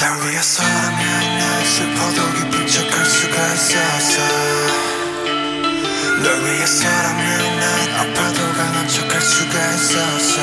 날 위해서라면 난 슬퍼도 기쁜 척할 수가 있었어. 널 위해서라면 난 아파도 강한 척할 수가 있었어.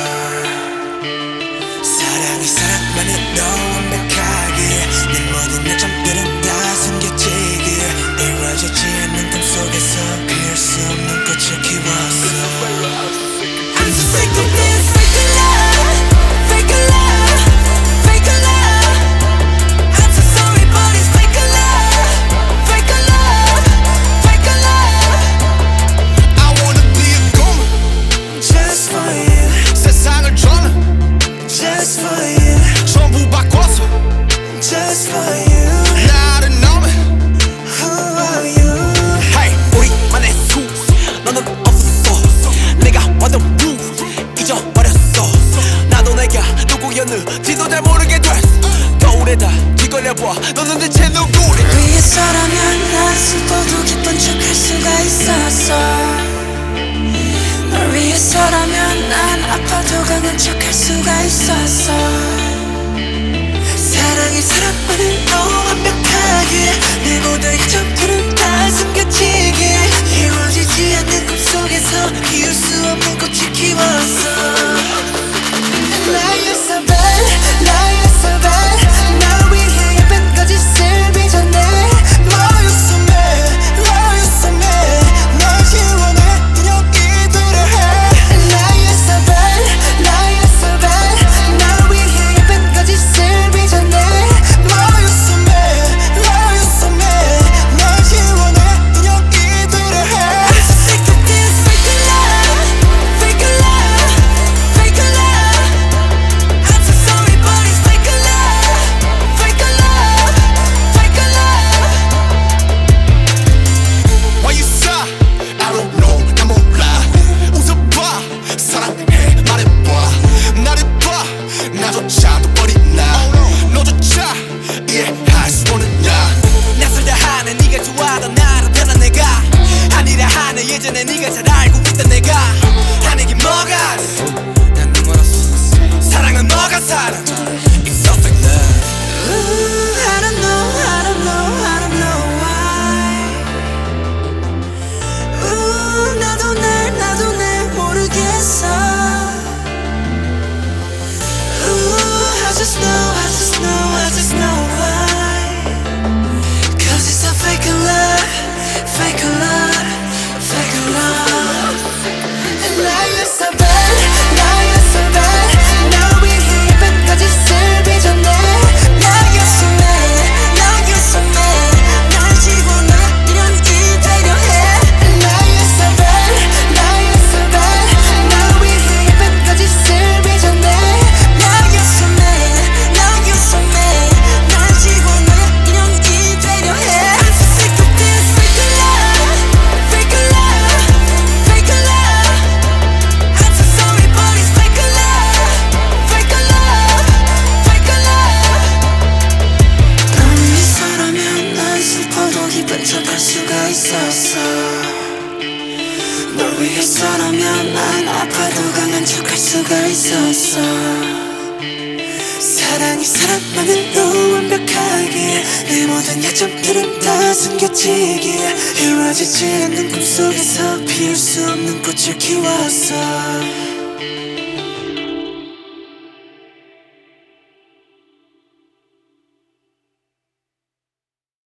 사랑이 사랑만으로 완벽하게 내 모든 약점들은 다 숨겨지게 이루어지지 않는 꿈속에서 피울 수 없는 꽃을 키웠어. I'm so sick of this fake love, fake love, fake love. I'm so sorry but it's fake love, fake love, fake love. I wanna be a goon Just for you, 세상을 저는 just for you, 전부 바꿔서 just for you. 나를 넘어. Who are you? Hey, 우리만의 수 너는 없어. 내가 완전 루 잊어버렸어. 나도 내가 누구였는지도 잘 모르게 됐어. 거울에다 뒤걸려봐 너는 대체 누구래. 위해서라면 난 슬퍼도 기쁜 척할 수가 있었어. 널 위해서라면 난 아파도 강한 척할 수가 있었어. 사랑이 사랑만으로 완벽하게 내 모든 약점들은 다 숨겨지게 이루어지지 않는 꿈속에서 피울 수 없는 꽃을 키웠어. Lie so bad, lie so bad. 날 위해 예쁜 거짓을 빚어내. Lie so mad, lie so mad. 널 지워내 그냥 이대로 해. Lie so bad, lie so bad. 날 위해 예쁜 거짓을 빚어내. Lie so mad, lie so mad. 널 지워내 그냥 이대로 해. I'm so sick of this fake love, fake love, fake love. I'm so sorry but it's fake love, fake love, fake love. Why you sigh? I don't know 난 몰라. 웃어봐 사랑해 말해봐. 나를 봐 나조차도 버린 나. 너조차 이해할 수 없는 나. 낯설다 하는 네가 좋아하던 나를 변한 내가 아니라 하는 예전에 네가 잘 알고 있던 내가 하는 게 뭐가 난 눈멀었어. 사랑은 뭐가 사랑 It's so fake love. Ooh, I don't know, I don't know, I don't know why. Ooh, 나도 날 모르겠어. Ooh, I just know, I just know, I just know why. 'Cause it's a fake love, fake love, fake love. And lie you're so bad, lie you're so bad. 날 위해 예쁜 거짓을 빚어내. Now you're so mad, now you're so mad. 날 지워내 이런 이대로 해. And now you're so bad, now you're so bad. 날 위해 예쁜 거짓을 빚어내. Now you're so mad, now you're so mad. 날 지워내 이런 이대로 해. I'm so sick of this fake love, fake love, fake love. I'm so sorry but it's fake love, fake love, fake love. 널 위해서라면 난 슬퍼도 기쁜 척할 수가 있었어. 널 위해서라면 난 아파도 강한 척할 수가 있었어. 사랑이 사랑만으로 완벽하게 내 모든 약점들은 다 숨겨지게 이루어지지 않는 꿈속에서 피울 수 없는 꽃을 키웠어.